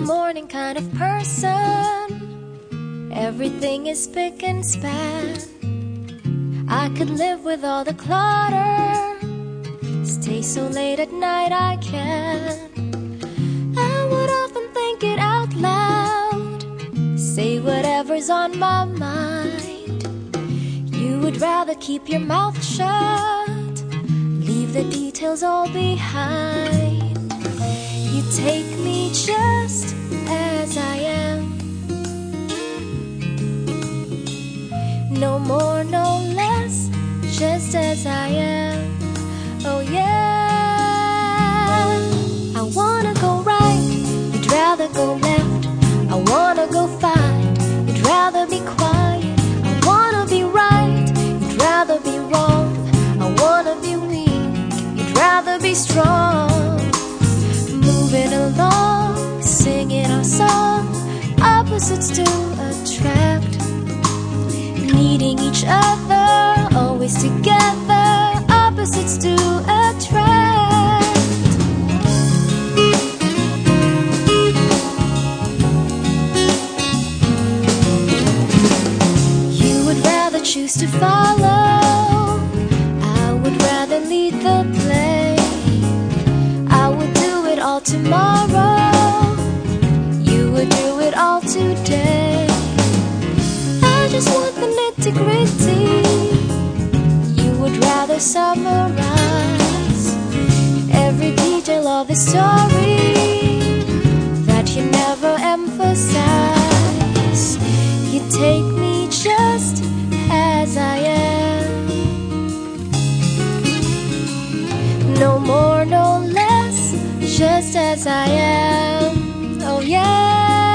morning kind of person. Everything is spick and span. I could live with all the clutter, stay so late at night I can. I would often think it out loud, say whatever's on my mind. You would rather keep your mouth shut, leave the details all behind. You take me just as I am, no more, no less, just as I am. Oh yeah. I wanna go right, you'd rather go left. I wanna go fine, you'd rather be quiet. I wanna be right, you'd rather be wrong. I wanna be weak, you'd rather be strong. Moving along, singing our song, opposites to attract, needing each other, always together, opposites to attract. You would rather choose to follow, I would rather lead the play. I would do it all tomorrow, you would do it all today. I just want the nitty-gritty, you would rather summarize every detail of the story that you never emphasize. You take me just as I am, no more, no less, just as I am. Oh yeah.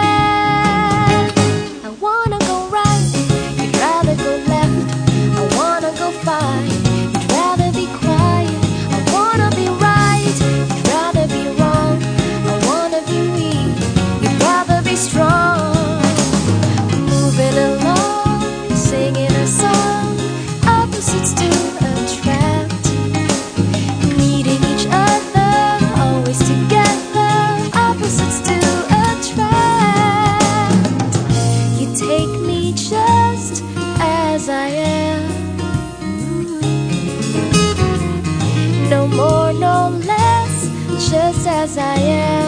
I wanna go right, you'd rather go left. I wanna go fine, you'd rather be quiet. I wanna be right, you'd rather be wrong. I wanna be weak, you'd rather be strong. Moving along, singing a song, opposites to attract, needing each other, always together, opposites to attract. You take me just as I am, no more, no less, just as I am.